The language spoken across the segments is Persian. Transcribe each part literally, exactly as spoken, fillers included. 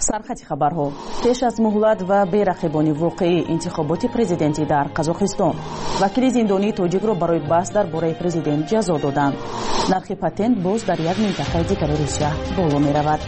سرخط خبرها پیش از مهلت و بی‌رقیبانی واقعی انتخابات پرزیدنتی در قزاقستان وکیل زندانی تاجیک را برای بحث درباره پرزیدنت جزا دادند. نرخ پتنت باز در یک منطقه دیگر روسیه بالا می رود.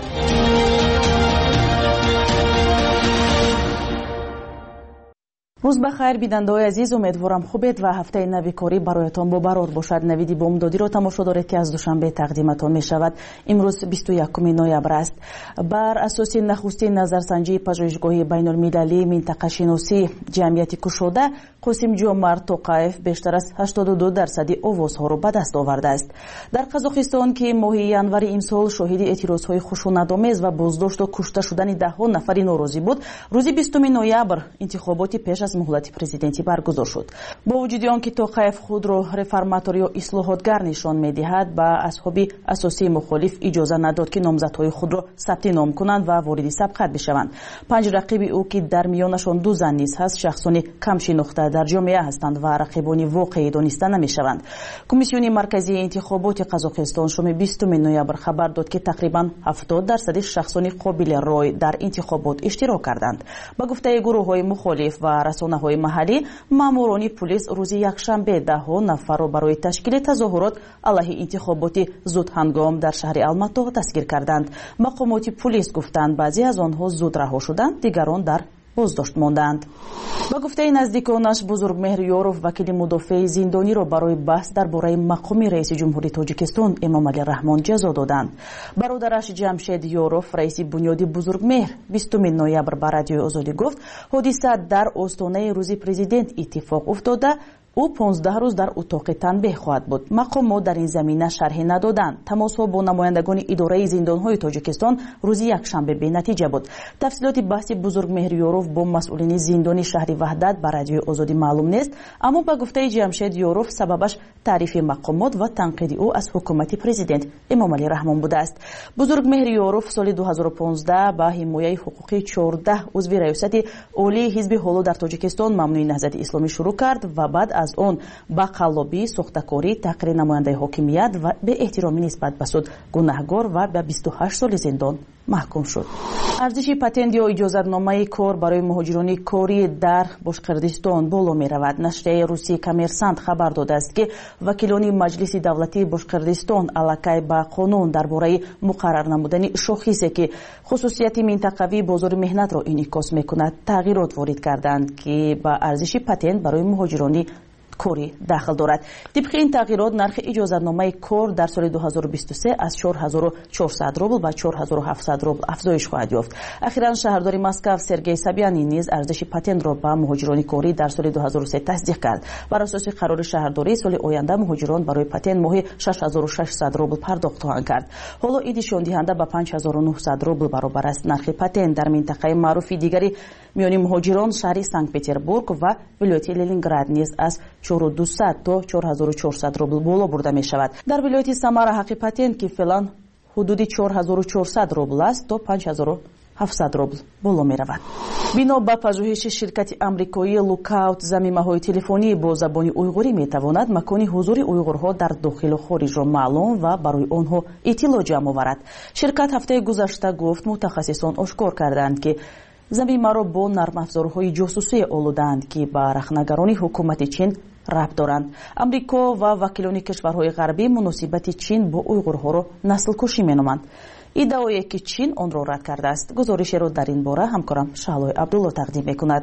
روز بخیر بیننده‌های عزیز، امیدوارم خوبید و هفته نوی کاری برایتان با برار باشد. نویدی بامدادی را تماشا دارید که از دوشنبه تقدیمتان می شود. امروز بیست و یکم نوامبر است. بر اساس نخستین نظرسنجی پژوهشگاه بین المللی منطقه شناسی جمعیت کشوده، قاسم جمعرت توقیف بیشتر از هشتاد و دو درصد آوازها را به دست آورده است. در قزاقستان که ماه ینور امسال شاهد اعتراضهای خشونت‌آمیز و بازداشت و کشته شدن ده‌ها نفر ناراضی بود، روز بیستم نوامبر انتخابات پیش از مهلت پرزیدنتی برگزار شد. با وجود آنکه توقیف خود را رفرماتور یا اصلاحاتگر نشان می‌دهد، به اصحاب اساسی مخالف اجازه نداد که نامزدهای خود را ثبت نام کنند و وارد سبقت بشوند. پنج رقیب او که در میانشان دو زن نیز هست، شخصان کم شناخته در جامعه هستند و رقیبان واقعی دانسته نمی‌شوند. کمیسیون مرکزی انتخابات قزاقستان شام بیستم نوامبر خبر داد که تقریباً هفتاد درصد شخصان قابل رای در انتخابات اشتراک کردند. با گفته گروه‌های مخالف و رسانه‌های محلی، ماموران پلیس روز یکشنبه ده نفر را برای تشکیل تظاهرات علیه انتخابات زود هنگام در شهر الماتی دستگیر کردند. مقامات پلیس گفتند بعضی از آنها زود رها شدند، دیگران در بازداشت ماندند. با گفته نزدیکانش، بزرگمهر یوروف وکیل مدافع زندانی را برای بحث درباره مقام رئیس جمهوری تاجیکستان امامعلی رحمان جزا دادند. برادرش جمشید یوروف، رئیس بنیاد بزرگمهر، بیستم نوامبر به رادیوی آزادی گفت حادثه در آستانه روز پرزیدنت اتفاق افتاده. او پانزده روز در اتاق تنبیه خواهد بود. مقامات در این زمینه شرحی ندادند. تماس‌ها با نمایندگان اداره زندان‌های تاجیکستان روز یکشنبه به نتیجه بود. تفصیلات بحث بزرگمهر یوروف با مسئولین زندان شهر وحدت به رادیوی آزادی معلوم نیست، اما با گفته جمشید یوروف سببش تعریف مقامات و تنقید او از حکومت پرزیدنت امامعلی رحمان بوده است. بزرگمهر یوروف سال دو هزار و پانزده با حمایت حقوقی چهارده عضو ریاست عالی حزب حلو در تاجیکستان ممنوع نهضت اسلامی شروع کرد و بعد از اون با قلابی، سوختکاری، تقریر نماینده حاکمیت و به احترامی نسبت به سود گناهکار و به بیست و هشت سال زندان محکوم شد. ارزش پتنت یا اجازتنامه کار برای مهاجران کاری در باشقردستان بالا می رود. نشریه روسی کامرسانت خبر داده است که وکیلان مجلس دولتی باشقردستان علاقه به قانون درباره مقرر نمودن شاخصی که خصوصیت منطقوی بازار مهنت را انعکاس می کند تغییرات وارد کردند که به ارزش پتنت برای مهاجران کاری داخل دارد. طبق این تغییرات نرخ اجازتنامه کار در سال دو هزار و بیست و سه از چهار هزار و چهارصد روبل به چهار هزار و هفتصد روبل افزایش خواهد یافت. اخیراً شهردار مسکو سرگئی سابیانی نیز ارزش پتنت را به مهاجران کاری در سال دو هزار و سه تصدیق کرد. بر اساس قرار شهرداری سال آینده مهاجران برای پتنت ماهی شش هزار و ششصد روبل پرداخت خواهند کرد. حالا این نشان دهنده به پنج هزار و نهصد روبل برابر است. نرخ پتنت در منطقه معروف دیگری میان مهاجران شهر سنت پتربورگ و ولایت لنینگراد نیز از چهار هزار و دویست تا چهار هزار و چهارصد روبل بالا برده می شود. در ولایت سامارا حق پتنت که فعلا حدود چهار هزار و چهارصد روبل است تا پنج هزار و هفتصد روبل بالا می رود. بنا به پژوهش شرکت آمریکایی لوکاوت، ضمیمه‌های تلفنی با زبان اویغوری می تواند مکان حضور اویغورها در داخل و خارج را معلوم و برای آنها اطلاع جمع آورد. شرکت هفته گذشته گفت متخصصان آشکار کردند که زمینه را با نرم افزارهای جاسوسی آلودند که به رخنگران حکومت چین ربط دارند. امریکا و وکیلان کشورهای غربی مناسبت چین با اویغورها را نسل کشی مینامند. ادعایی که چین آن را رد کرده است. گزارش را در این باره همکارم شهلای عبدالله تقدیم میکند.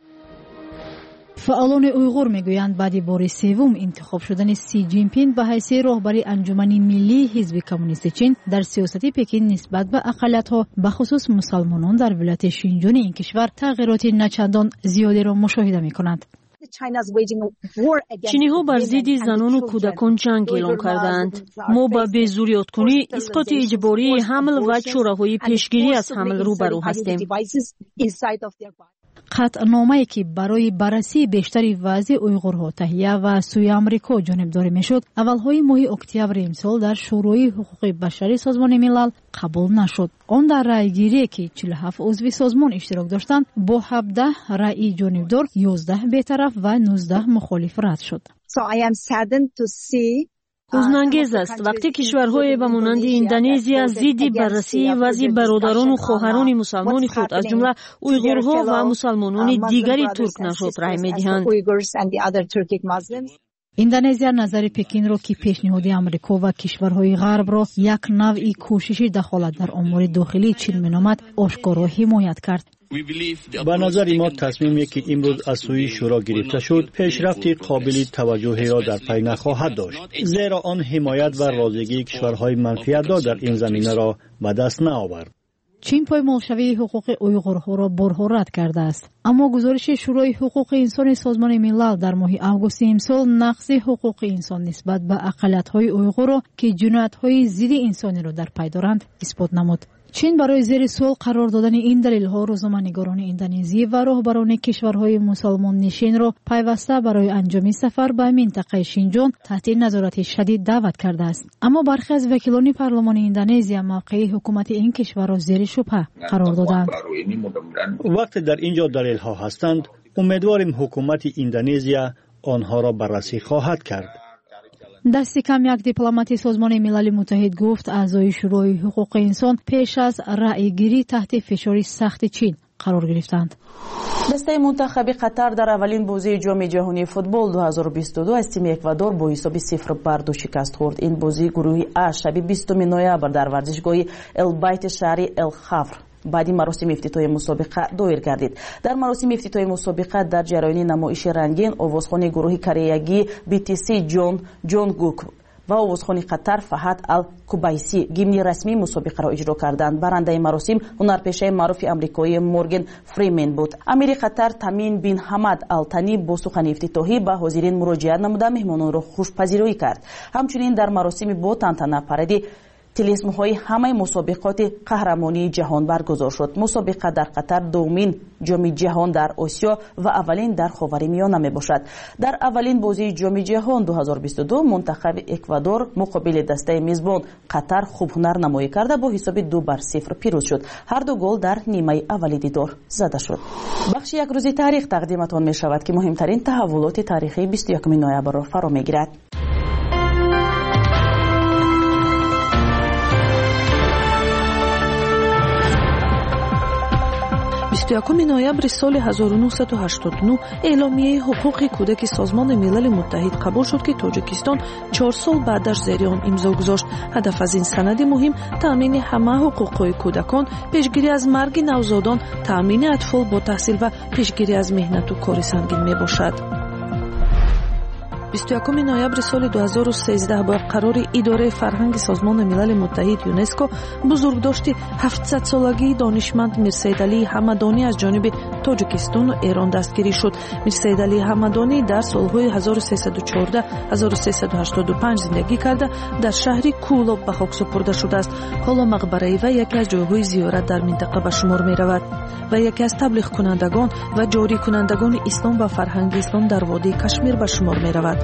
فعالان اویغور میگویند بعد بار سوم انتخاب شدن سی جین پینگ به حیث راهبر انجمن ملی حزب کمونیست چین در سیاست پکن نسبت به اقلیت‌ها به خصوص مسلمانان در ولایت شینجون این کشور تغییرات نچندان زیادی را مشاهده میکنند. چینی ها بر ضد زنان و کودکان جنگ اعلام کردند. ما با بیزوریات کنی، اسقاط اجباری حمل و چاره‌های پیشگیری از حمل روبرو هستیم. قطعنامه‌ای که برای بررسی بیشتری وضع اویغورها تهیه و سوی آمریکا جانبداری میشد، اولهای ماه اکتبر امسال در شورای حقوق بشری سازمان ملل قبول نشد. آن در رأیگیری که چهل و هفت عضو سازمان اشتراک داشتند با هفده رأی جانبدار، یازده بی‌طرف و نوزده مخالف رد شد. So I am saddened to see ҳузнангез аст вақте кишварҳое ба монанди индонезия зидди баррасии вазъи бародарону хоҳарони мусалмони худ аз ҷумла уйғурҳо ва мусалмонони дигари туркнашод рай медиҳанд. индонезия назари пекинро ки пешниҳоди амрико ва кишварҳои ғарбро як навъи кӯшиши дахолат дар умури дохилии чин меномад ошкоро ҳимоят кард. ба назари мо тасмиме ки имрӯз аз сӯи шӯро гирифта шуд пешрафти қобили таваҷҷӯҳеро дар пай нахоҳад дошт, зеро он ҳимоят ва розигии кишварҳои манфиатдор дар ин заминаро ба даст наовард. чин поймолшавии ҳуқуқи уйғурҳоро борҳо рад кардааст, аммо гузориши шӯрои ҳуқуқи инсони созмони милал дар моҳи августи имсол нақзи ҳуқуқи инсон нисбат ба ақалиятҳои уйғурро ки ҷиноятҳои зидди инсонеро дар пай доранд исбот намуд. чин барои зери суол қарор додани ин далелҳо рӯзноманигорони индонезӣ ва роҳбарони кишварҳои мусалмоннишинро пайваста барои анҷоми сафар ба минтақаи Шинҷон таҳти назорати шадид даъват кардааст. Аммо бархе аз вакилони парлумони Индонезия мавқеи ҳукумати ин кишварро зери шубҳа қарор доданд. вақте дар ин ҷо далелҳо ҳастанд, умедворим ҳукумати Индонезия онҳоро баррасӣ хоҳад кард. дасти кам як дипломати созмони милали муттаҳид гуфт аъзои шӯрои ҳуқуқи инсон пеш аз раъйгирӣ таҳти фишори сахти чин қарор гирифтанд. дастаи мунтахаби қатар дар аввалин бозии ҷоми ҷаҳонии футбол две тысячи бисту ду аз тими Эквадор бо ҳисоби сифр бар ду шикаст хӯрд. ин бозии гурӯҳи А шаби бистуми ноябр дар варзишгоҳи Эл-Байти шаҳри Эл-Хафр баъди маросими ифтитоҳи мусобиқа доир гардид. дар маросими ифтитоҳи мусобиқа дар ҷараёни намоиши рангин овозхони гурӯҳи кореягии би ти си Ҷон Ҷонгук ва овозхони Қатар Фаҳад Ал-Кубайси гимни расмии мусобиқаро иҷро карданд. барандаи маросим ҳунарпешаи маъруфи амрикои Морген Фримен буд. амири Қатар Тамин бин Ҳамад Ал-Тани бо сухани ифтитоҳӣ ба ҳозирин муроҷиат намуда меҳмононро хушпазироӣ кард. ҳамчунин дар маросими бо тантана паради тилисмҳои ҳамаи мусобиқоти қаҳрамонии ҷаҳон баргузор шуд. мусобиқа дар Қатар дуввумин ҷоми ҷаҳон дар Осиё ва аввалин дар Ховари Миёна мебошад. дар аввалин бозии ҷоми ҷаҳон две тысячи бисту ду мунтахаби Эквадор муқобили дастаи мизбон Қатар хуб ҳунар намоӣ карда бо ҳисоби ду бар сифр пирӯз шуд. ҳарду гол дар нимаи аввали дидор зада шуд. бахши як рӯзи таърих тақдиматон мешавад ки муҳимтарин таҳаввулоти таърихии бисту якуми ноябрро фаро мегирад. бисту якуми ноябри соли ҳазору нуҳсаду ҳаштоду нӯ эъломияи ҳуқуқи кӯдаки созмони милали муттаҳид қабул шуд ки тоҷикистон чор сол баъдаш зери он имзо гузошт. ҳадаф аз ин санади муҳим таъмини ҳама ҳуқуқҳои кӯдакон, пешгирӣ аз марги навзодон, таъмини атфол бо таҳсил ва пешгирӣ аз меҳнату кори сангин мебошад. бисту якуми ноябри соли ду ҳазору сездаҳ бо қарори идораи фарҳанги созмони милали муттаҳид ЮНЕСКО бузургдошти ҳафтсадсолагии донишманд Мирсаидалии Ҳамадонӣ аз ҷониби Тоҷикистону Эрон дастгирӣ шуд. Мирсаидалии Ҳамадонӣ дар солҳои ҳазору сесаду чордаҳ - ҳазору сесаду ҳаштоду панҷ зиндагӣ карда дар шаҳри Кӯлоб ба хок супурда шудааст. ҳоло мақбараи вай яке аз ҷойҳои зиёрат дар минтақа ба шумор меравад ва яке аз таблиғкунандагон ва ҷорикунандагони ислом ва фарҳанги ислом дар водии Кашмир ба шумор меравад.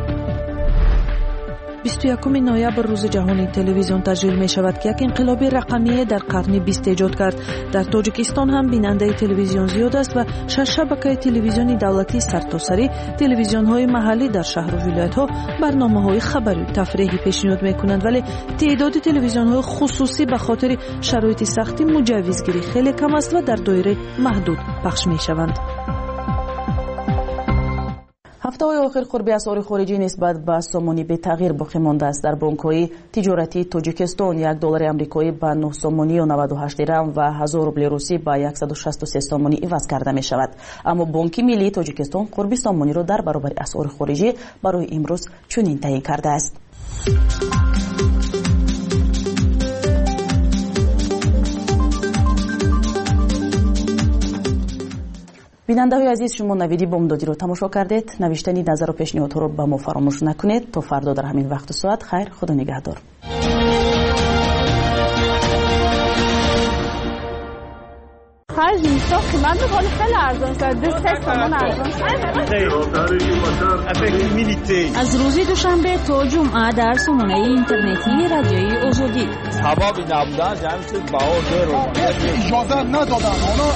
бисту якуми ноябр рӯзи ҷаҳонии телевизион таҷлил мешавад ки як инқилоби рақамие дар қарни бист эҷод кард. дар Тоҷикистон ҳам бинандаи телевизион зиёд аст ва шаш шабакаи телевизиони давлатии сартосарӣ, телевизионҳои маҳаллӣ дар шаҳру вилоятҳо барномаҳои хабарию тафреҳӣ пешниҳод мекунанд, вале теъдоди телевизионҳои хусусӣ ба хотири шароити сахти муҷаввизгирӣ хеле кам аст ва дар доираи маҳдуд пахш мешаванд. ҳафтаҳои охир қурби асъори хориҷӣ нисбат ба сомонӣ бетағйир боқӣ мондааст. дар бонкҳои тиҷоратии Тоҷикистон як доллари амрикоӣ ба нӯҳ сомонию наваду ҳашт дирам ва ҳазор рубли русӣ ба яксаду шасту се сомонӣ иваз карда мешавад. аммо Бонки Миллии Тоҷикистон қурби сомониро дар баробари асъори хориҷӣ барои имрӯз чунин таъин кардааст. бинандаҳои азиз, шумо навиди бомдодиро тамошо кардед. навиштани назару пешниҳодҳоро ба мо фаромӯш накунед. то фардо дар ҳамин вақту соат. хайр, худо нигаҳдор. خرج نیست. من به حال خیلی ارزان شد. دو سه تومن ارزان شد. از روز دوشنبه تا جمعه در سامانه اینترنتی رادیوی آزادی. سبب نبودن جمع شد باور رو اجازه ندادن.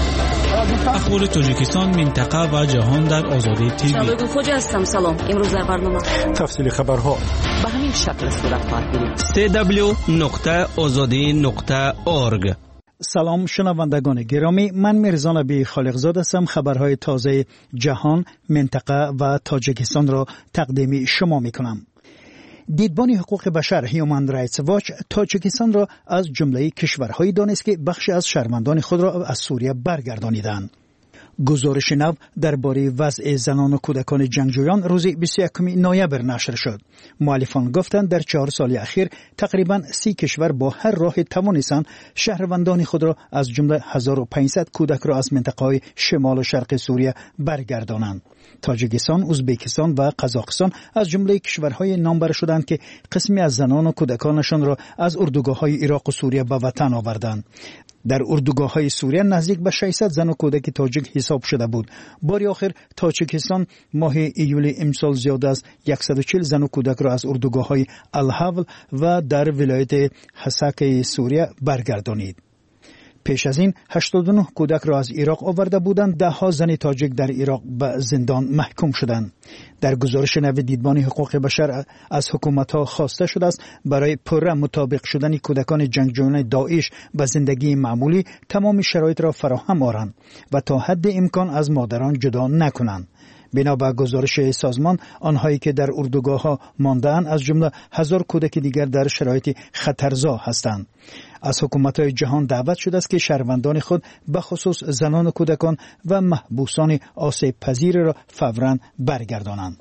اخبار تاجیکستان، منطقه و جهان در آزادی تیوی. شبکه خوج هستم. سلام. امروز در برنامه تفصیل خبرها به همین شکل صورت خواهد سی دبلیو نقطه آزادی نقطه اورگ. سلام شنوندگان گرامی، من میرزا نبی خالقزاده هستم. خبرهای تازه جهان، منطقه و تاجیکستان را تقدیم شما میکنم. دیدبان حقوق بشر هیومن رایتس واچ تاجیکستان را از جمله کشورهایی دانست که بخشی از شهروندان خود را از سوریه برگردانیدند. گزارش نو درباره وضع زنان و کودکان جنگجویان روز بیست و یکم نوامبر نشر شد. مؤلفان گفتند در چهار سال اخیر تقریباً سی کشور با هر راه توانستند شهروندان خود را از جمله هزار و پانصد کودک را از منطقه‌های شمال و شرق سوریه برگردانند. تاجیکستان، ازبکستان و قزاقستان از جمله کشورهای نامبر شدند که قسمی از زنان و کودکانشان را از اردوگاه‌های عراق و سوریه به وطن آوردند. در اردوگاه‌های سوریه نزدیک به ششصد زن و کودک تاجیک حساب شده بود. باری آخر تاجیکستان ماه ایول امسال زیاد از صد و چهل زن و کودک را از اردوگاه‌های الحول و در ولایت حساکه سوریه برگردانید. پیش از این هشتاد و نه کودک را از عراق آورده بودند. ده ها زن تاجیک در عراق به زندان محکوم شدند. در گزارش نو دیدبان حقوق بشر از حکومت‌ها خواسته شده است برای پره مطابق شدن کودکان جنگجویان داعش به زندگی معمولی تمام شرایط را فراهم آورند و تا حد امکان از مادران جدا نکنند. بنا به گزارش سازمان، آنهایی که در اردوگاه‌ها مانده‌اند از جمله هزار کودک دیگر در شرایط خطرزا هستند. از حکومت‌های جهان دعوت شده است که شهروندان خود به خصوص زنان و کودکان و محبوسان آسیب پذیر را فوراً برگردانند.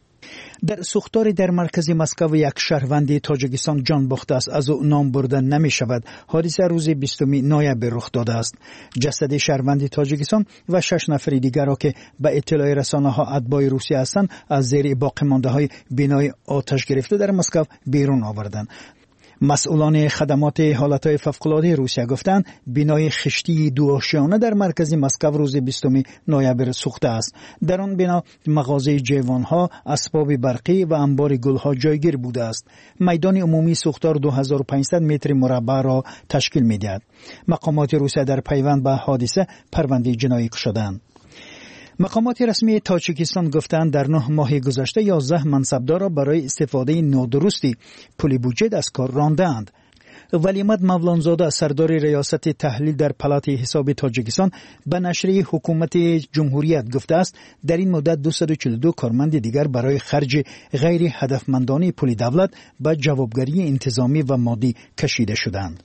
در سوختاری در مرکز مسکو یک شهروند تاجیکستان جان باخته است، از او نام برده نمی شود. حادثه روز بیستم نوامبر رخ داده است. جسد شهروند تاجیکستان و شش نفر دیگر را که به اطلاع رسانه ها اتباع روسیه هستند از زیر باقی مانده های بنای آتش گرفته در مسکو بیرون آوردند. مسئولان خدمات حالتهای فوق‌العاده روسیه گفتند بنای خشتی دوآشیانه در مرکز مسکو روز بیستم نوامبر سوخته است. در آن بنا مغازه جیوانها، اسباب برقی و انبار گلها جایگیر بوده است. میدان عمومی سوختار دو هزار و پانصد متر مربع را تشکیل می‌دهد. مقامات روسیه در پیوند به حادثه پرونده جنایی کشیدند. مقامات رسمی تاجیکستان گفتند در نه ماه گذشته یازده منصبدار را برای استفاده نادرستی پول بودجه از کار راندند. ولیمت مولانزاده سردار ریاست تحلیل در پلات حساب تاجیکستان به نشریه حکومت جمهوریت گفته است در این مدت دویست و چهل و دو کارمند دیگر برای خرج غیر هدفمندانه پول دولت به جوابگری انتظامی و مادی کشیده شدند.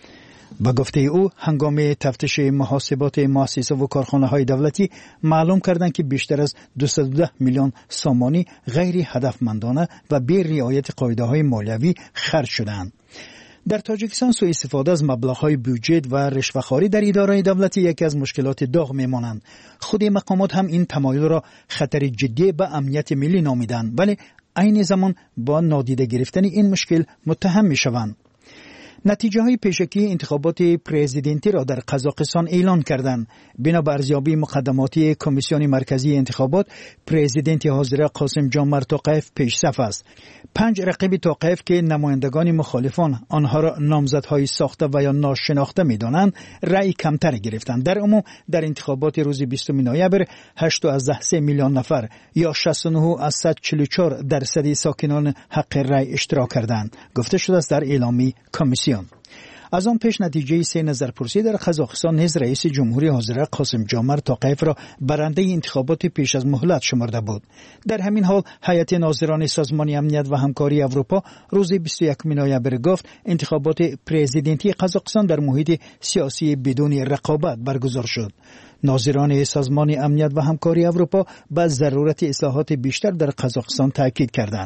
با گفته او هنگام تفتیش محاسبات مؤسسه و کارخانه های دولتی معلوم کردند که بیشتر از دویست و ده میلیون سامانی غیر هدفمندانه و بی رعایت قاعده های مالیوی خرج شدند. در تاجیکستان سوء استفاده از مبلغ‌های بودجه و رشوه‌خواری در اداره‌های دولتی یکی از مشکلات داغ می‌مانند. خود مقامات هم این تمایل را خطر جدی به امنیت ملی نامیدند، ولی عین زمان با نادیده گرفتن این مشکل متهم می‌شوند. نتیجه های پیشکی انتخابات پرزیدنتی را در قزاقستان اعلان کردند. بنا بر ارزیابی مقدماتی کمیسیون مرکزی انتخابات، پرزیدنت حاضر قاسم جمعه توقیف پیشرفت است. پنج رقیب توقیف که نمایندگان مخالفان آنها را نامزدهای ساخته و یا ناشناخته می‌دانند، رأی کمتر گرفتند. در عموم در انتخابات روز بیستم نوامبر هشت و سه میلیون نفر یا شصت و نه از صد و چهل و چهار درصد ساکنان حق رأی اشتراک کردند. گفته شده است در اعلامی کمیسیون. از آن پیش نتیجه سه نظرپرسی در قزاقستان نیز رئیس جمهوری حاضر قاسم جمعه توقیف را برنده انتخابات پیش از مهلت شمرده بود. در همین حال هیئت ناظران سازمان امنیت و همکاری اروپا روز بیست و یکم نوامبر گفت انتخابات پرزیدنتی قزاقستان در محیط سیاسی بدون رقابت برگزار شد. ناظران سازمان امنیت و همکاری اروپا به ضرورت اصلاحات بیشتر در قزاقستان تاکید کردند.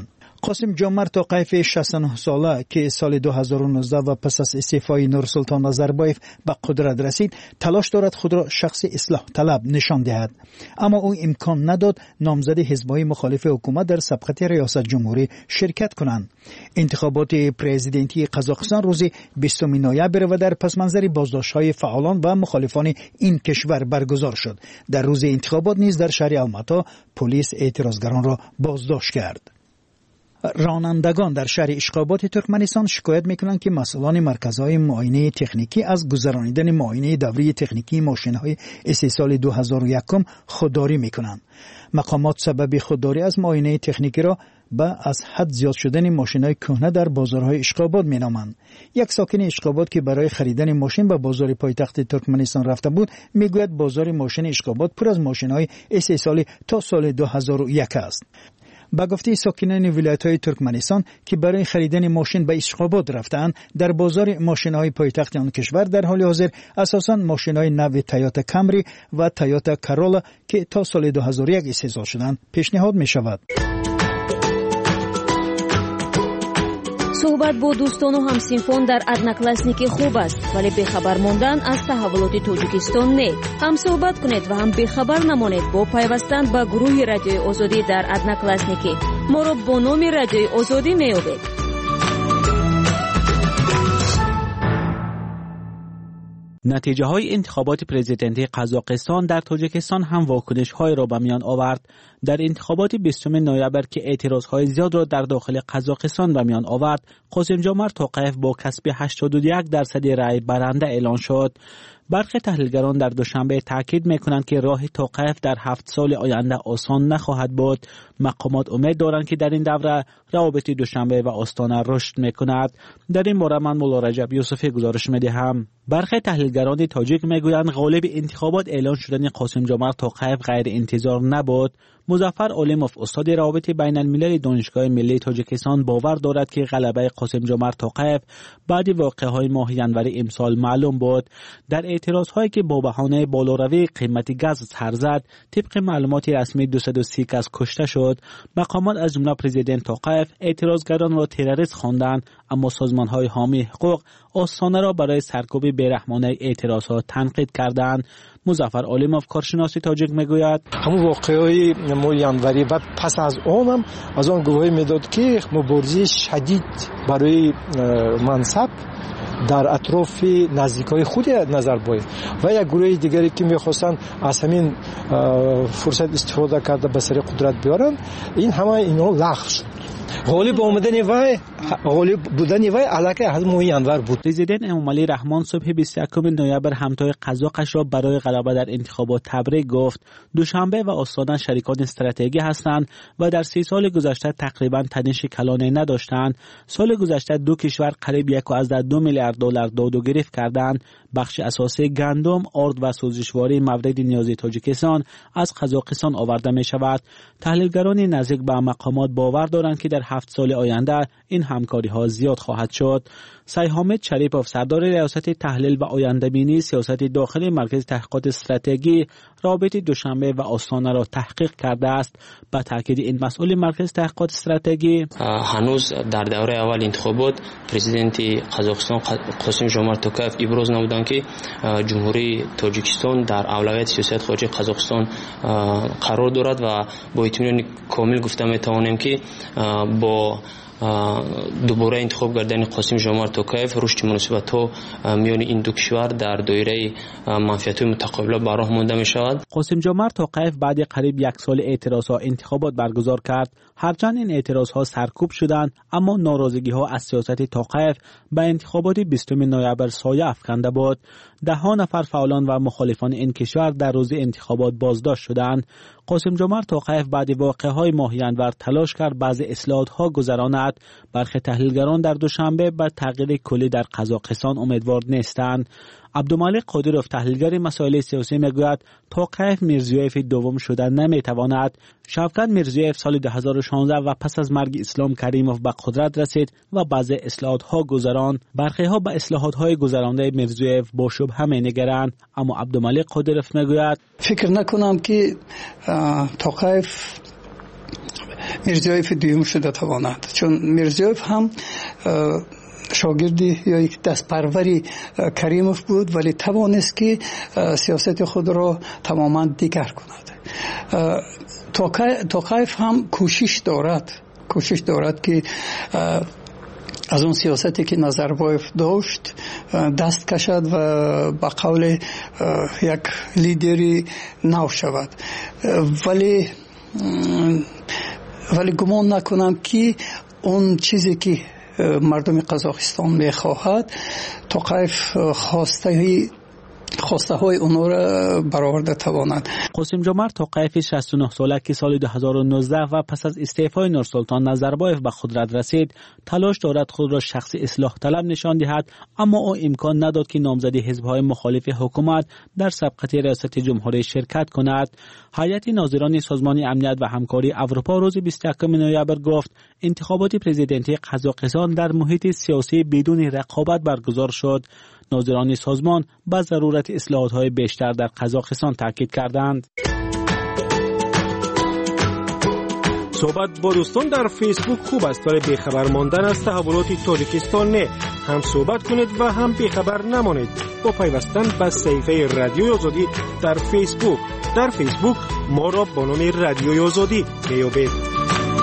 قاسم جمعه توقیف شصت و نه ساله که سال دو هزار و نوزده و پس از استعفای نورسلطان نظربایف به قدرت رسید تلاش دارد خود را شخص اصلاح طلب نشان دهد، اما او امکان نداد نامزد حزب‌های مخالف حکومت در سبقت ریاست جمهوری شرکت کنند. انتخابات پرزیدنتی قزاقستان روز بیستم نوامبر و در پس منظر بازداشت‌های فعالان و مخالفان این کشور برگزار شد. در روز انتخابات نیز در شهر الماتا پلیس اعتراضگران را بازداشت کرد. رانندگان در شهر اشخابات ترکمنستان شکایت میکنند که مسئولان مرکزهای معاینه تکنیکی از گذرانیدن معاینه دوره تکنیکی ماشین‌های استحصال دو هزار و یک خودداری میکنند. مقامات سبب خودداری از معاینه تکنیکی را به از حد زیاد شدن ماشین‌های کهنه در بازارهای اشخابات مینامند. یک ساکن اشخابات که برای خریدن ماشین به بازار پایتخت ترکمنستان رفته بود میگوید بازار ماشین اشخابات پر از ماشین‌های استحصال تا سال دو هزار و یک است. با گفته ساکنان ولایت‌های ترکمنستان که برای خریدن ماشین به اشخابات رفتند، در بازار ماشین‌های پایتخت آن کشور در حال حاضر اساساً ماشین‌های نو تویوتا کامری و تویوتا کارولا که تا سال دو هزار و یک استحصال شدند پیشنهاد می‌شود. صحبت با دوستان و همسینفان در одноклассники خوب است، ولی بخبر ماندن از تحولات تاجیکستان نه. هم صحبت کنید و هم بخبر نمانید با پیوستن به گروه رادیوی آزادی در одноклассники. ما را با نام رادیوی آزادی می‌یابید. نتیجه های انتخابات پرزیدنتی قزاقستان در تاجیکستان هم واکنش های را به میان آورد. در انتخابات بیستم نوامبر که اعتراض های زیاد را در داخل قزاقستان به میان آورد، قاسم جمعه توقیف با کسب هشتاد و یک درصد رأی برنده اعلان شد. برخی تحلیلگران در دوشنبه تاکید میکنند که راه توقیف در هفت سال آینده آسان نخواهد بود. مقامات امید دارند که در این دوره روابط دوشنبه و آستانه رشد میکند. در این باره من مولا رجب یوسفی گزارش میدهم. برخی تحلیلگران تاجیک میگویند غالب انتخابات اعلان شدن قاسم جمعه توقیف غیر انتظار نبود. مظفر عالموف استاد روابط بین الملل دانشگاه ملی تاجیکستان باور دارد که غلبه قاسم جمعه توقیف بعد واقعه‌های ماه ینور امسال معلوم بود. در اعتراض‌هایی که با بهانه بالاروی قیمت گاز سر زد، طبق معلومات رسمی دویست و سی کس کشته شد. مقامات از جمله پرزیدنت توقیف اعتراضگران را تروریست خواندند، اما سازمان‌های حامی حقوق آستانه را برای سرکوب بی‌رحمانه اعتراض‌ها تنقید کردند. مظفر عالموف کارشناس تاجیک میگوید همون واقعه‌های ماه ینوری و پس از آنم از آن گواهی میداد که مبارزه شدید برای منصب در اطراف نزدیکای خود نظربایف و یک گروه دیگری که میخواستن از همین فرصت استفاده کرده به سر قدرت بیارن، این همه اینا لغو شد. غالب آمدن وای غالب بودن وای علاقه از ماه ینور بود. پرزیدنت امامعلی رحمان صبح بیست و یکم نوامبر همتای قزاقش را برای غلبه در انتخابات تبریک گفت. دوشنبه و آستانه شریکان استراتژی هستند و در سی سال گذشته تقریبا تنش کلانه نداشتند. سال گذشته دو کشور قریب یک و از دو میلیارد دلار داد و گرفت کردند. بخش اساسی گندم، آرد و سوزشواری مورد نیاز تاجیکستان از قزاقستان آورده می شود. تحلیلگران نزدیک به مقامات باور دارند که در هفت سال آینده این همکاری ها زیاد خواهد شد. سعی حامد شریپوف سردار ریاست تحلیل و آینده بینی سیاست داخلی مرکز تحقیقات استراتژی رابطه دوشنبه و آستانه را تحقیق کرده است. با تاکید این مسئول مرکز تحقیقات استراتژی هنوز در دوره اول انتخابات پرزیدنت قزاقستان قاسم جمعه توقیف ابراز نمودند که جمهوری تاجیکستان در اولویت سیاست خارجی قزاقستان قرار دارد و با اطمینان کامل گفته میتوانیم که با دوباره انتخاب کردن قاسم جمعه توقیف رشد مناسبت‌ها میان این دو کشور در دایره منفعت‌های متقابل براه مانده می شود. قاسم جمعه توقیف بعد قریب یک سال اعتراض‌ها انتخابات برگزار کرد. هرچند این اعتراض‌ها سرکوب شدند، اما ناراضگی‌ها از سیاست توقیف به انتخابات بیستم نوامبر سایه افکنده بود. ده ها نفر فعالان و مخالفان این کشور در روز انتخابات بازداشت شدند. قاسم جمعه توقیف بعد واقعه‌های ماه ینور تلاش کرد بعضی اصلاحات‌ها گذراند. برخی تحلیلگران در دوشنبه بر تغییر کلی در قزاقستان امیدوار نیستند. عبدالمالک قادروف تحلیلگر مسائل سیاسی میگوید توقیف میرزیویف دوم شدن نمیتواند. شوکت میرزیویف سال دو هزار و شانزده و پس از مرگ اسلام کریموف به قدرت رسید و بعضی اصلاحات‌ها گذراند. برخی ها به اصلاحات‌های گذرانده میرزیویف با شبهه می‌نگرند، اما عبدالمالک قادروف میگوید فکر نکنم که توقیف мирзиёев дуюм шуда тавонад, чун мирзиёев ҳам шогирди ё дастпарвари Каримов буд, вале тавонист ки сиёсати худро тамоман дигар кунад. Тоқаев ҳам кӯшиш дорад кӯшиш дорад ки аз он сиёсате ки Назарбоев дошт даст кашад ва ба қавли як лидери нав шавад. вале вале гумон накунам ки он чизе ки мардуми Қазоқистон мехоҳад, Тоқаев хостаи خواسته‌های اونها را برآورده توانند. قاسمجمرد توقیف شصت و نه ساله که سال دو هزار و نوزده و پس از استعفای نورسلطان نظربایف به قدرت رسید، تلاش دارد خود را شخص اصلاح طلب نشان دهد، اما او امکان نداد که نامزدی حزب‌های مخالف حکومت در سبقت ریاست جمهوری شرکت کند. هیئت ناظران سازمان امنیت و همکاری اروپا روز بیست و یکم نوامبر گفت انتخابات پرزیدنتی قزاقستان در محیط سیاسی بدون رقابت برگزار شد. ناظران سازمان به ضرورت اصلاحات‌های بیشتر در قزاقستان تاکید کردند. صحبت با دوستان در فیسبوک خوب است، ولی بیخبر ماندن از تحولات تاجیکستان نه. هم صحبت کنید و هم بیخبر نمانید. با پیوستن به صفحه رادیوی آزادی در فیسبوک. در فیسبوک ما را با نام رادیوی آزادی بیابید.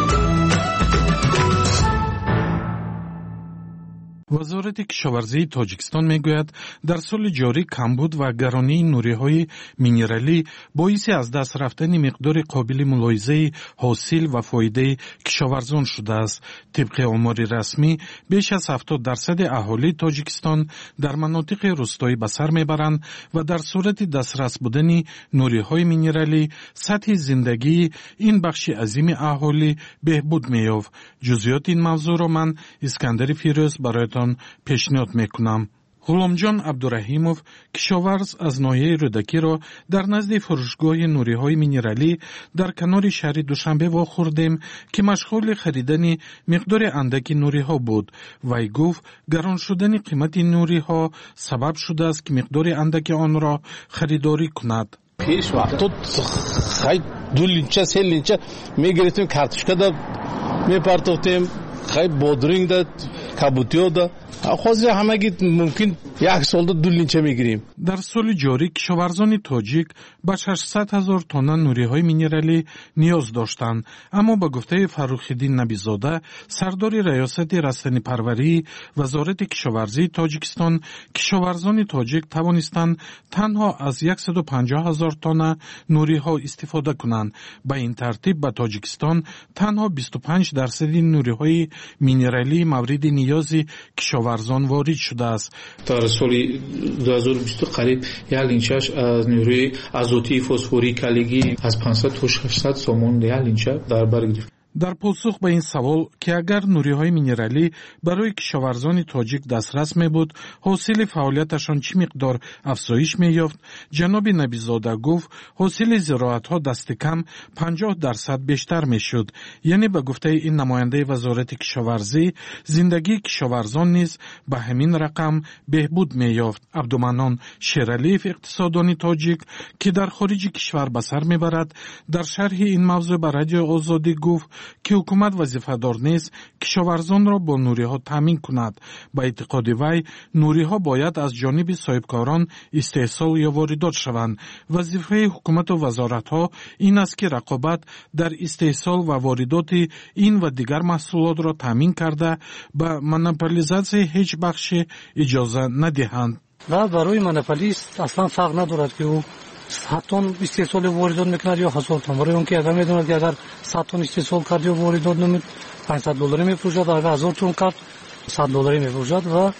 وزارت کشاورزی تاجیکستان میگوید در سال جاری کمبود و گرانی نوری‌های مینرالی باعث از دست رفتن مقدار قابل ملاحظه حاصل و فایده کشاورزان شده است. طبق آمار رسمی بیش از هفتاد درصد اهالی تاجیکستان در مناطق روستایی به سر میبرند و در صورت دسترس بودن نوری‌های مینرالی سطح زندگی این بخش عظیم اهالی بهبود می‌یافت. جزئیات این موضوع را من اسکندر فیروز برایتان پیشنهاد میکنم. غلامجان عبدالرحیموف کشاورز از ناحیه رودکی را در نزد فروشگاه نوری‌های مینرالی در کنار شهر دوشنبه واخوردیم که مشغول خریدن مقدار اندکی نوری‌ها بود. وی گفت گران شدن قیمت نوری‌ها سبب شده است که مقدار اندکی آن را خریداری کند. پیش وقت خیلی دو لینچه سه لینچه میگرفتیم، کارتوشکا دا میپرداختیم، خیلی بادرینگ دا کابوتیو دا خواهی همگی ممکن یک سال دا دو لینچه میگیریم. در سال جاری کشاورزان تاجیک به ششصد هزار تن نوری‌های مینرالی نیاز داشتند، اما با گفته فروخ‌الدین نبی‌زاده سردار ریاست رستنی پروری وزارت کشاورزی تاجیکستان، کشاورزان تاجیک توانستند تنها از صد و پنجاه هزار تن نوری‌ها استفاده کنند. به این ترتیب به تاجیکستان تنها بیست و پنج درصد نوری‌های مینرالی مورد نیاز کشاورزان وارد شده است. در سال دو هزار و بیست قریب یک لینچه‌اش از نیروی آزوتی فسفوری کلیگی از پانصد تا ششصد سومون یک لینچه در بر گرفت. در پاسخ به این سوال که اگر نوری‌های مینرالی برای کشاورزان تاجیک دسترس می‌بود، حاصل فعالیتشان چه مقدار افزایش می‌یافت، جناب نبی‌زاده گفت حاصل زراعت‌ها دست کم پنجاه درصد بیشتر می‌شد. یعنی به گفته این نماینده وزارت کشاورزی زندگی کشاورزان نیز به همین رقم بهبود می‌یافت. عبدالمنان شیرعلیف اقتصاددان تاجیک که در خارج کشور به سر می‌برد در شرح این موضوع به رادیو آزادی گفت که حکومت وظیفه‌دار نیست کشاورزان را با نوری‌ها تامین کند. با اعتقاد وی نوری‌ها باید از جانب صاحبکاران استحصال یا واردات شوند. وظیفه حکومت و وزارت‌ها این است که رقابت در استحصال و واردات این و دیگر محصولات را تامین کرده به مونوپولیزاسیون هیچ بخش اجازه ندهند. و برای مونوپولیست اصلا فرق ندارد که او صد تن استحصال واردات میکند یا هزار تن. برای اونکه اگر میدوند که اگر صد تن استحصال کرد یا واردات نمید پانصد دلاری میفروشد، اگر هزار تن کرد صد دلاری میفروشد و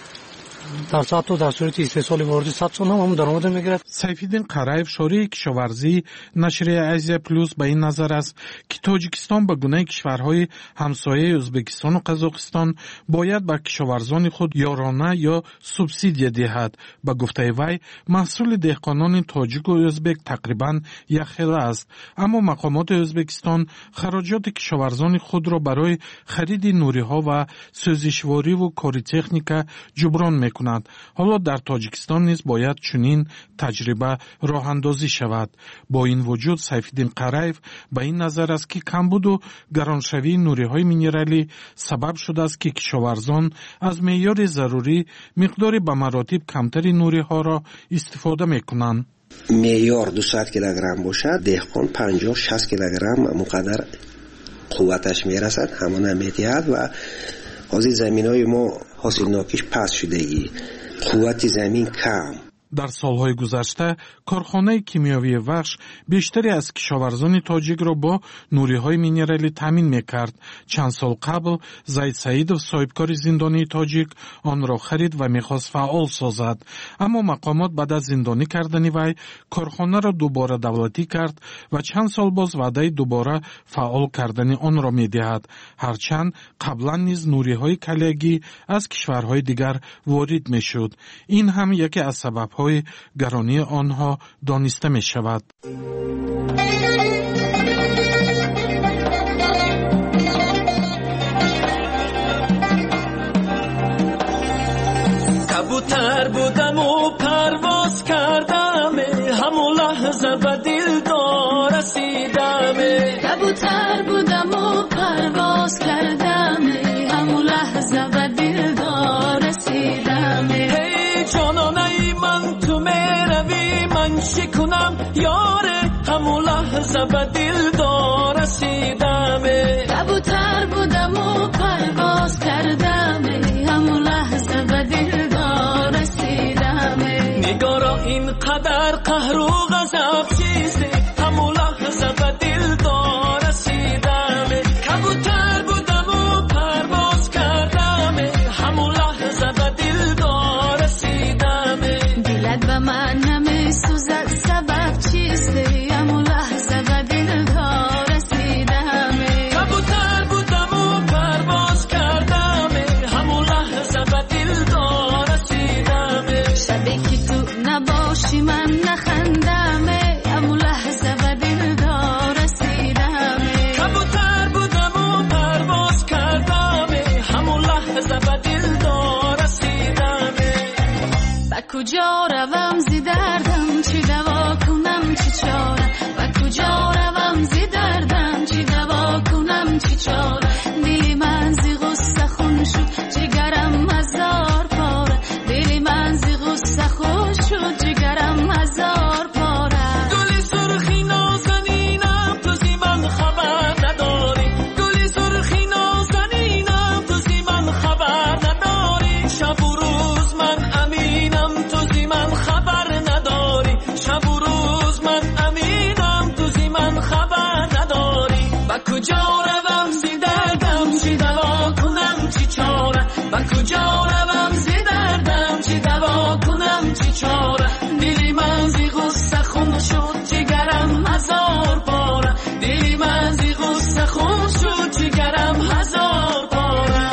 در صد تا در صورت استحصال واردات صد تن هم همون درآمد میگیرد. سیفالدین قرایف شورای کشاورزی نشریه آسیا پلوس به این نظر است که تاجیکستان به گونه کشورهای همسایه ازبکستان و قزاقستان باید به کشاورزان خود یارانه یا سوبسیدی دهد. به گفته وی محصول دهقانان تاجیک و ازبک تقریبا یکخیل است، اما مقامات ازبکستان خراجات کشاورزان خود را برای خرید نوری‌ها و سوزشواری و کار تکنیک جبران می‌کنند. میکند. حالا در تاجیکستان نیز باید چنین تجربه راه اندازی شود. با این وجود سیفالدین قریف به این نظر است که کمبود و گرانشوی نوری‌های مینرالی سبب شده است که کشاورزان از معیار ضروری مقداری به مراتب کمتری نوری‌ها را استفاده میکنند. معیار دویست کیلوگرم باشد، دهقان پنجاه شصت کیلوگرم مقدر قوتش میرسد، همان میتیاد و از زمینای ما حاصلناکیش پس شدگی، قوت زمین کم. در سالهای گذشته کارخانه کیمیاوی وخش بیشتری از کشاورزان تاجیک را با نوری‌های مینرالی تامین میکرد. چند سال قبل زید سعیدов صاحبکار زندانی تاجیک آن را خرید و میخواست فعال سازد، اما مقامات بعد از زندانی کردن وی کارخانه را دوباره دولتی کرد و چند سال باز وعده دوباره فعال کردن آن را میدهد، هرچند قبلا نیز نوری‌های کلیگی از کشورهای دیگر وارد میشد. این هم یکی از سبب های گرانی آنها دانسته می شود. کبوتر بودم و پرواز کردم، همون لحظه به دلدار رسیدم. کبوتر بودم و پرواز کردم، همون لحظه به دلدار رسیدم. هی جانانه من تو میروی من چی کنم یاره، همون لحظه به دلدار رسیدم. کبوتر بودم و پرواز کردم، همون لحظه به دلدار رسیدم. نگارا اینقدر قهر و غضب چیزی، همون لحظه به دلدار رسیدم. کبوتر بودم و پرواز کردم، همون لحظه به دلدار رسیدم. دلت به من نمیسوزد سبب چیستی، همون لحظه به دلدار رسیدم. کبوتر بودم و پرواز کردم، همون لحظه به دلدار رسیدم. شبی که تو نباشی من نخندم، همون لحظه به دلدار رسیدم. کبوتر بودم و پرواز کردم، همون لحظه به دلدار رسیدم. با کجا روم زی دردم، چی دوا کنم چی چاره، با کجا روم زی دردم، چی دوا کنم چی چاره. دلی من زی غصه خون شد، جگرم هزار پاره. دلی من زی غصه خون شد، جگرم هزار پاره. گلی سرخی نازنینم تو زی من خبر نداری، گلی سرخی نازنینم تو زی من خبر نداری. شب و روز من امینم تو زی من خبر نداری، شب و روز من امینم تو زی من خبر نداری. با کجا روم زی دردم، چی دوا کنم چی چاره، با کجا روم زی دردم، چی دوا کنم چی چاره. دلی من زی غصه خون شد، جگرم هزار پاره. دلی من زی غصه خون شد، جگرم هزار پاره.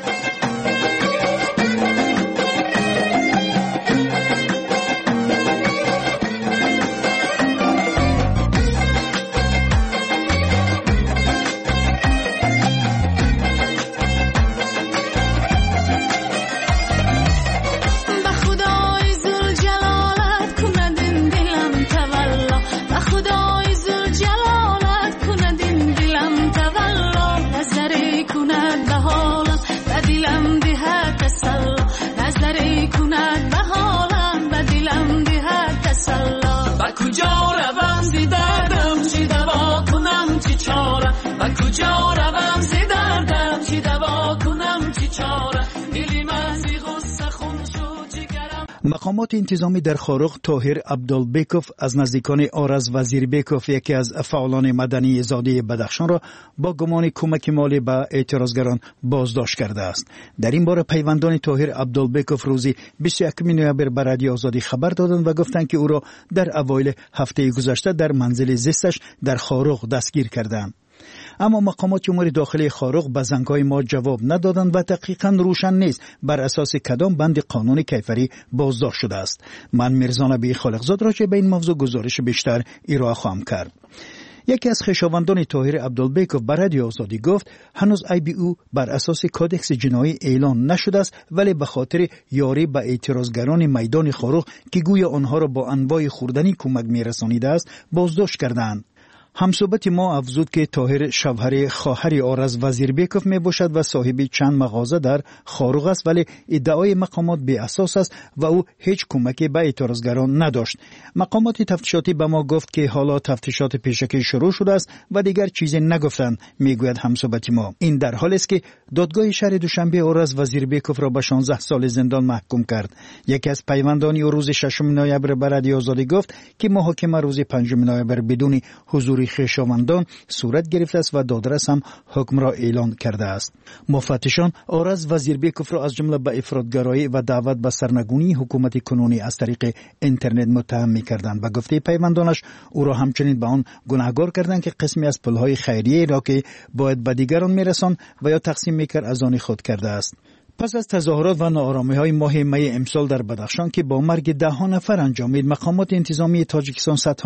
به خدای ذوالجلالت کند این دلم تولا، به خدای ذوالجلالت کند این دلم تولا. نظری کند به حالم به دلم دهد تسلا، نظری کند به حالم به دلم دهد تسلا. با کجا روم زی دردم، چی دوا کنم چی چاره، با کجا روم زی دردم، چی دوا کنم چی چاره. دلی من زی غصه خون شد، جگرم. مقامات انتظامی در خارق طاهر عبدالبیکوف از نزدیکان آرز وزیربیکوف، یکی از فعالان مدنی زاده بدخشان را با گمان کمک مالی به اعتراضگران بازداشت کرده است. در این باره پیوندان طاهر عبدالبیکوف روزی بیست و یکم نوامبر به رادیو آزادی خبر دادند و گفتند که او را در اوایل هفته گذشته در منزل زیستش در خارق دستگیر کردند. اما مقامات امور داخلی خارق به زنگ‌های ما جواب ندادند و دقیقاً روشن نیست بر اساس کدام بند قانون کیفری بازداشت شده است. من میرزا نبی خالقزاد راجع به این موضوع گزارش بیشتر ارائه خواهم کرد. یکی از خویشاوندان طاهر عبدالبیکوف بر رادیو آزادی گفت هنوز عیب او بر اساس کادکس جنایی اعلان نشده است، ولی به خاطر یاری به اعتراضگران میدان خاروخ که گویا آنها را با انواع خوردنی کمک میرسانیده است بازداشت کردند. همصحبت ما افزود که طاهر شوهر خواهر آرز وزیربیکوف می باشد و صاحب چند مغازه در خاروخ است، ولی ادعای مقامات بی اساس است و او هیچ کمکی به اعتراضگران نداشت. مقامات تفتیشاتی به ما گفت که حالا تفتیشات پیشکی شروع شده است و دیگر چیزی نگفتند، میگوید همصحبت ما. این در حالی است که دادگاه شهر دوشنبه آرز وزیربیکوف را به شانزده سال زندان محکوم کرد. یکی از پیوندانی او روز ششم نوامبر به رادیو آزادی گفت که محاکمه روز پنجم نوامبر بدون حضور خویشاوندان صورت گرفته است و دادرس هم حکم را اعلان کرده است. مفتشان آرز وزیربیکوف را از جمله به افراطگرایی و دعوت به سرنگونی حکومت کنونی از طریق اینترنت متهم می‌کردند و گفته پیوندانش او را همچنین به آن گناهکار کردند که قسمی از پولهای خیریه را که باید به دیگران می‌رساند و یا تقسیم می‌کرد از آن خود کرده است. پس از تظاهرات و ناآرامی‌های ماه می امسال در بدخشان که با مرگ ده ها نفر انجامید، مقامات انتظامی تاجیکستان